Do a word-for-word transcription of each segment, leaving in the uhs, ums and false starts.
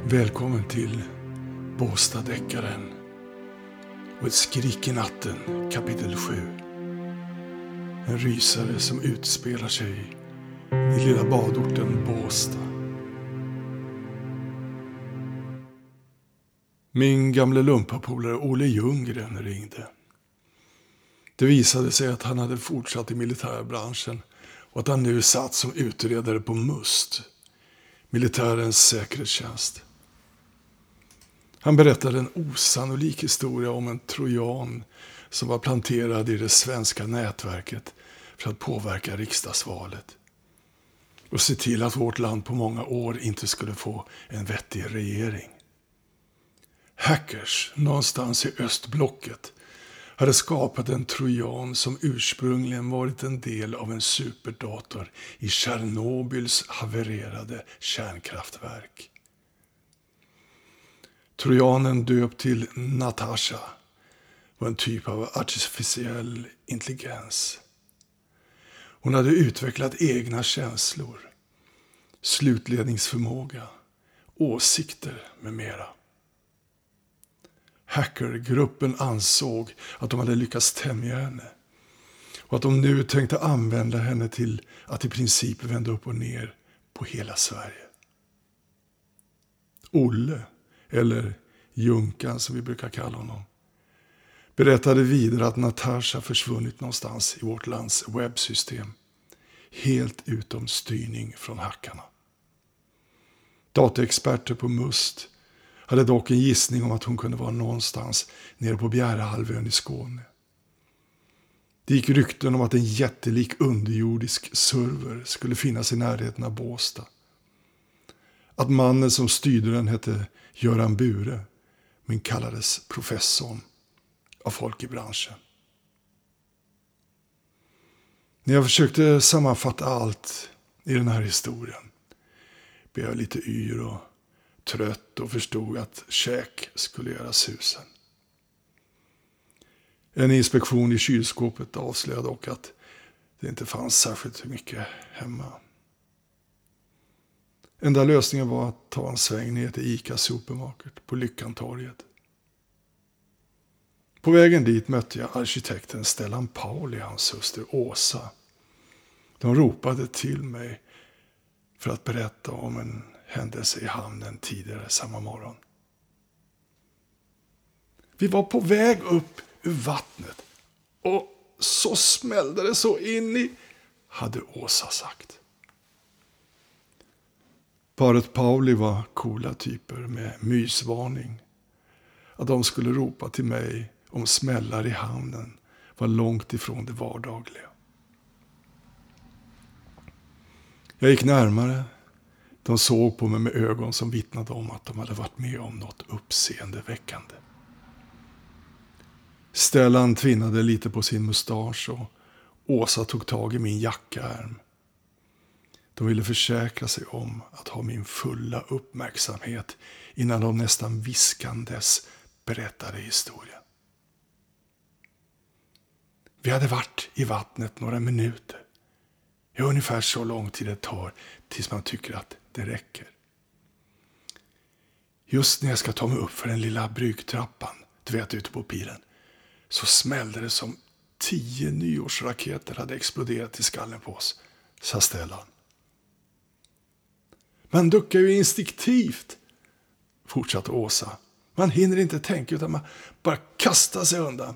Välkommen till Båstaddeckaren och ett skrik i natten kapitel sju. En rysare som utspelar sig i lilla badorten Båstad. Min gamle lumpapolare Olle Ljunggren ringde. Det visade sig att han hade fortsatt i militärbranschen och att han nu satt som utredare på MUST, militärens säkerhetstjänst. Han berättade en osannolik historia om en trojan som var planterad i det svenska nätverket för att påverka riksdagsvalet och se till att vårt land på många år inte skulle få en vettig regering. Hackers någonstans i östblocket hade skapat en trojan som ursprungligen varit en del av en superdator i Tjernobyls havererade kärnkraftverk. Trojanen döpt till Natasha var en typ av artificiell intelligens. Hon hade utvecklat egna känslor, slutledningsförmåga, åsikter med mera. Hackergruppen ansåg att de hade lyckats tämja henne och att de nu tänkte använda henne till att i princip vända upp och ner på hela Sverige. Olle, eller Junkan som vi brukar kalla honom, berättade vidare att Natasha försvunnit någonstans i vårt lands webbsystem, helt utom styrning från hackarna. Dataexperter på MUST hade dock en gissning om att hon kunde vara någonstans nere på Bjärehalvön i Skåne. Det gick rykten om att en jättelik underjordisk server skulle finnas i närheten av Båstad. Att mannen som styrde den hette Göran Bure, men kallades professorn av folk i branschen. När jag försökte sammanfatta allt i den här historien blev jag lite yr och trött och förstod att käk skulle göra susen. En inspektion i kylskåpet avslöjade dock att det inte fanns särskilt mycket hemma. Enda lösningen var att ta en sväng ner till Ica Supermarket på Lyckantorget. På vägen dit mötte jag arkitekten Stellan Pauli och hans syster Åsa. De ropade till mig för att berätta om en händelse i hamnen tidigare samma morgon. Vi var på väg upp ur vattnet och så smällde det så in i, hade Åsa sagt. Paret Pauli var coola typer med mysvarning. Att de skulle ropa till mig om smällar i hamnen var långt ifrån det vardagliga. Jag gick närmare. De såg på mig med ögon som vittnade om att de hade varit med om något uppseendeväckande. Stellan tvinnade lite på sin mustasch och Åsa tog tag i min jackaärm. De ville försäkra sig om att ha min fulla uppmärksamhet innan de nästan viskandes berättade historien. Vi hade varit i vattnet några minuter. Ja, ungefär så lång tid det tar tills man tycker att det räcker. Just när jag ska ta mig upp för den lilla bryggtrappan, du vet ute på piren, så smällde det som tio nyårsraketer hade exploderat i skallen på oss, sa Stellan. Man duckar ju instinktivt, fortsatte Åsa. Man hinner inte tänka utan man bara kastar sig undan.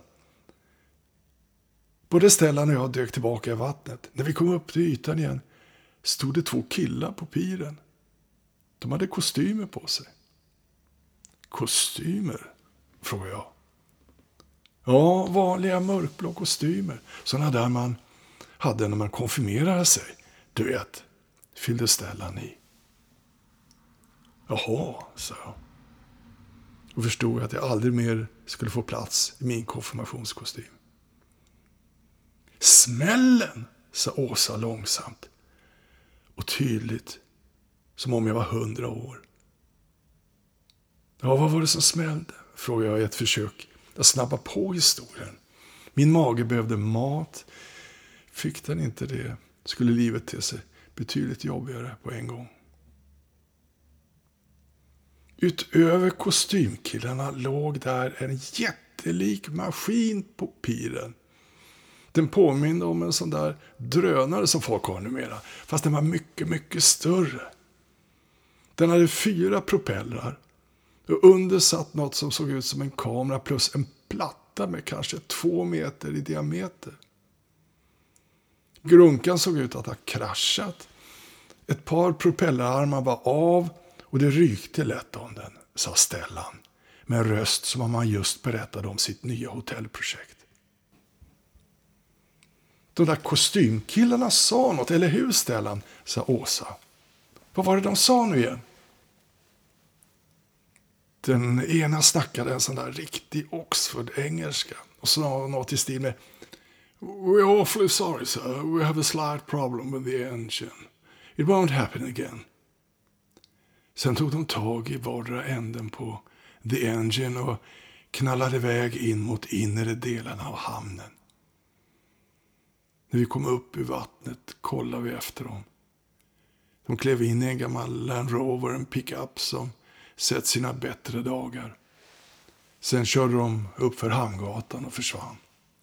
Både Stellan och jag dök tillbaka i vattnet. När vi kom upp till ytan igen stod det två killar på piren. De hade kostymer på sig. Kostymer? Frågade jag. Ja, vanliga mörkblå kostymer. Sådana där man hade när man konfirmerade sig. Du vet, fyllde Stellan i. Jaha, sa jag. Och förstod att jag aldrig mer skulle få plats i min konfirmationskostym. Smällen, sa Åsa långsamt och tydligt, som om jag var hundra år. Ja, vad var det som smällde? Frågade jag i ett försök att snabba på historien. Min mage behövde mat. Fick den inte det skulle livet till sig betydligt jobbigare på en gång. Utöver kostymkillarna låg där en jättelik maskin på piren. Den påminner om en sån där drönare som folk har numera, fast den var mycket, mycket större. Den hade fyra propellrar och under satt något som såg ut som en kamera plus en platta med kanske två meter i diameter. Grunkan såg ut att ha kraschat. Ett par propellerarmar var av och det rykte lätt om den, sa Stellan med en röst som om han just berättade om sitt nya hotellprojekt. De där kostymkillarna sa något, eller hur Stellan, sa Åsa. Vad var det de sa nu igen? Den ena snackade en sån där riktig Oxford-engelska och sa något i stil med We're awfully sorry sir, we have a slight problem with the engine. It won't happen again. Sen tog de tag i vardera änden på the engine och knallade iväg in mot inre delarna av hamnen. När vi kom upp ur vattnet kollade vi efter dem. De klev in i en gammal Land Rover, en pickup som sett sina bättre dagar. Sen körde de upp för hamngatan och försvann.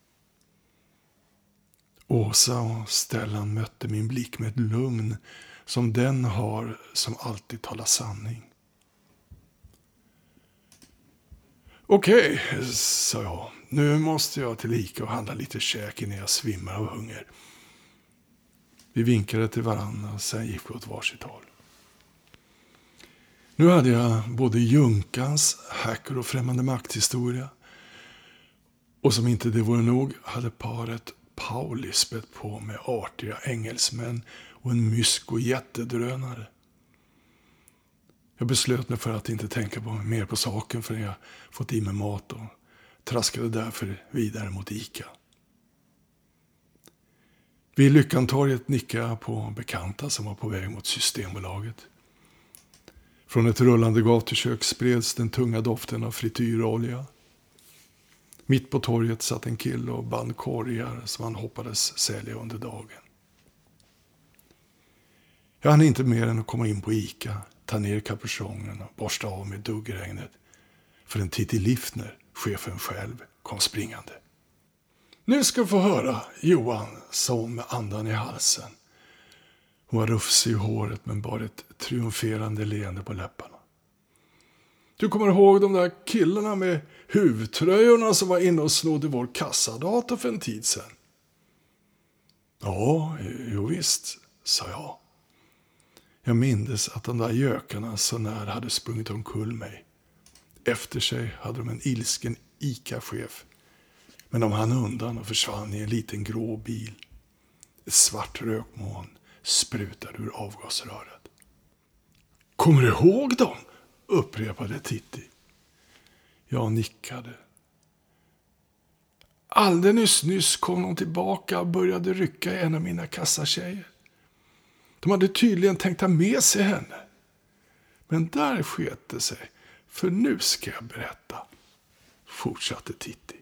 Åsa och Stellan mötte min blick med ett lugn som den har som alltid talar sanning. Okej, sa jag. Nu måste jag till Ica och handla lite käk innan jag svimmar av hunger. Vi vinkade till varandra och sen gick vi åt varsitt håll. Nu hade jag både Junkans hacker och främmande makthistoria. Och som inte det vore nog hade paret Pauli spett på med artiga engelsmän och en mysko jättedrönare. Jag beslöt mig för att inte tänka på mer på saken förrän jag fått i mig mat och traskade därför vidare mot Ica. Vid Lyckantorget nickade jag på bekanta som var på väg mot Systembolaget. Från ett rullande gatukök spreds den tunga doften av frityrolja. Mitt på torget satt en kille och band korgar som han hoppades sälja under dagen. Jag hann inte mer än att komma in på Ica, ta ner kapuschongen och borsta av med duggregnet. För en Titti Liftner, chefen själv, kom springande. Nu ska du få höra, Johan, sa hon med andan i halsen. Hon var rufsig i håret men bar ett triumferande leende på läpparna. Du kommer ihåg de där killarna med huvtröjorna som var inne och snodde vår kassadator för en tid sedan? Ja, jo visst, sa jag. Jag mindes att de där gökarna så när hade sprungit omkull mig. Efter sig hade de en ilsken Ica-chef. Men de hann undan och försvann i en liten grå bil. Ett svart rökmoln sprutade ur avgasröret. Kommer du ihåg dem? Upprepade Titti. Jag nickade. Alldeles nyss kom de tillbaka och började rycka i en av mina kassatjejer. De hade tydligen tänkt ta med sig henne. Men där sket det sig, för nu ska jag berätta, fortsatte Titti.